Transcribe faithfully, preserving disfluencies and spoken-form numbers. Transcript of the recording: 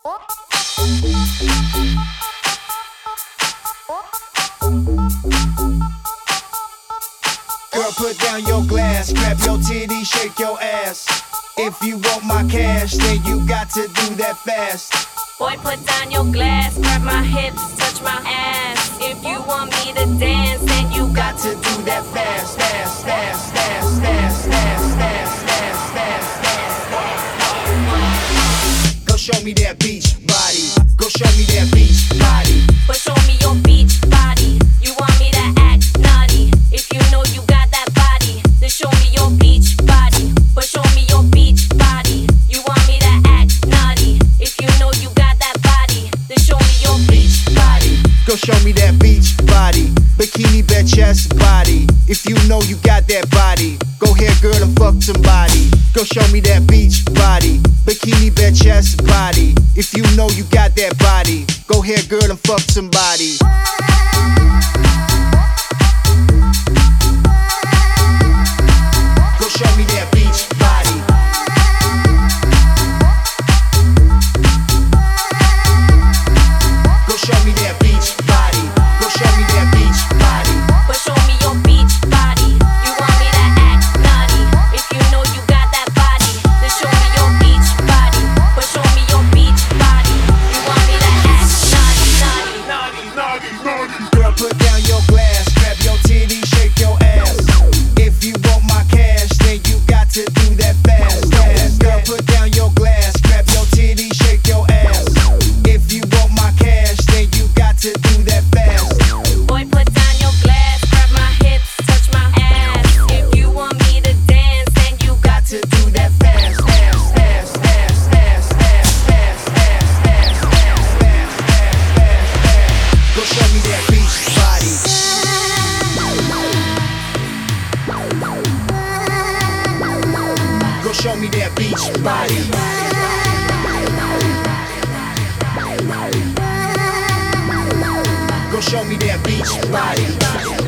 Girl, put down your glass, grab your titty, shake your ass. If you want my cash, then you got to do that fast. Boy, put down your glass, grab my hips, touch my ass. If you want me to dance, then you got to do that fast, fast, fast, fast, fast, fast, fast, fast, fast, fast. Go show me that beach body. Go show me that beach body. But show me your beach body. You want me to act naughty? If you know you got that body, then show me your beach body. But show me your beach body. You want me to act naughty? If you know you got that body, then show me your beach body. Go show me that beach body. Bikini bare chest body. If you know you got that body, go ahead girl and fuck somebody. Go show me that beach body. Bikini bare chest body. If you know you got that body, go ahead girl and fuck somebody. Go show me that beach body. Go show me that beach body. Go show me that beach body. But show me your beach body. You want me to act naughty? If you know you got that body, then show me your beach body. But show me your beach body. You want me to act naughty, naughty, naughty, naughty. Girl, put down your glass, grab your titty, shake your ass. If you want my cash, then you got to do that fast, fast. Girl, put down your glass, grab your titty, shake your ass. If you want my cash, then you got to do that fast. Boy, put down your glass, grab my hips, touch my ass. If you want me to dance, then you got to do that fast, fast, fast, fast, fast, fast, fast, fast, fast, fast, fast, fast, fast. Go show me that beach body. Go show me that beach body. Go show me that beach body.